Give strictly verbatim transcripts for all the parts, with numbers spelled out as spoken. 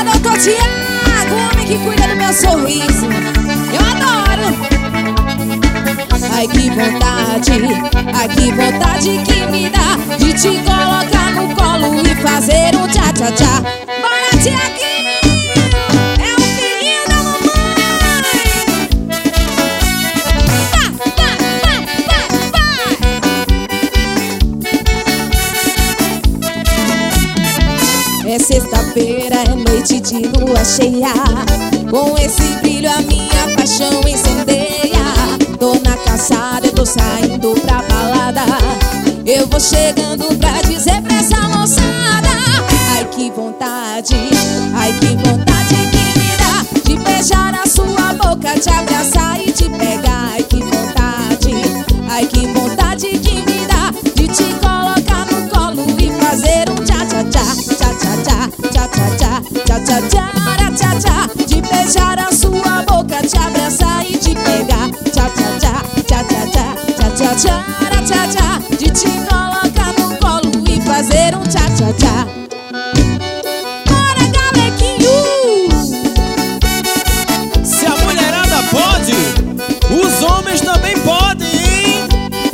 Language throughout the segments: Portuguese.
doutor Tiago, o homem que cuida do meu sorriso. Eu adoro. Ai que vontade, ai que vontade que me dá de te colocar no colo e fazer um tchá-tchá-tchá. Bora, Tiaguinho, é o filhinho da mamãe. Vai, vai, vai, vai, vai. É sexta-feira, é noite de lua cheia. Com esse brilho a minha paixão incendeia. Tô na calçada, eu tô saindo pra balada. Eu vou chegando pra dizer pra essa moçada: ai que vontade, ai que vontade que me dá de beijar a sua boca, te abraçar e te pegar. Ai que vontade, ai que vontade que me dá de te colocar no colo e fazer um tchá-tchá-tchá, tchá-tchá-tchá, tchá-tchá-tchá, tchá-tchá-tchá, tchá-tchá. De beijar a sua boca, te abraçar e te pegar. Tchá-tchá-tchá, tchá-tchá-tchá, tchá-tchá-tchá, tchá-tchá. De te colocar no colo e fazer um tchá-tchá-tchá. Bora, Galequinho! Se a mulherada pode, os homens também podem, hein?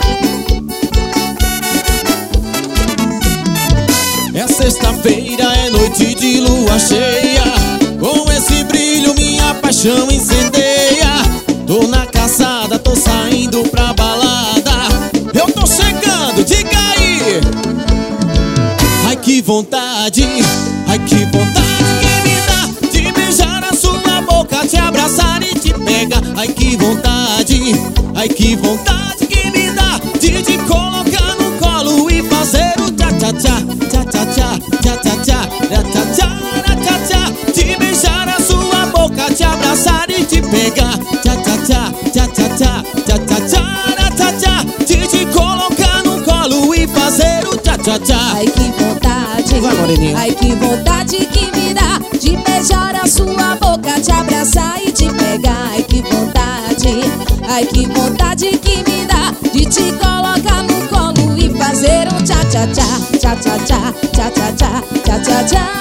É sexta-feira, é noite de lua cheia. Com esse brilho minha paixão incendeia. Tô na calçada, tô saindo pra balada. Eu tô chegando, diga aí. Ai que vontade, ai que vontade que me dá de beijar a sua boca, te abraçar e te pegar. Ai que vontade, ai que vontade que me dá de te colocar no colo e fazer o tchá-tchá-tchá, tchá-tchá-tchá, tchá-tchá-tchá, tchá-tchá-tchá. De beijar a sua boca, te abraçar e te pegar. Tchá-tchá-tchá, tchá-tchá-tchá, tchá-tchá-tchá, tchá-tchá. De te colocar no colo e fazer o tchá-tchá-tchá. Ai que vontade, vai, moreninha. Ai que vontade que me dá de beijar a sua boca, te abraçar e te pegar. Ai que vontade, ai que vontade que me dá de te colocar no colo e fazer um tchá-tchá-tchá, tchá-tchá-tchá, tchá-tchá-tchá, tchá-tchá-tchá.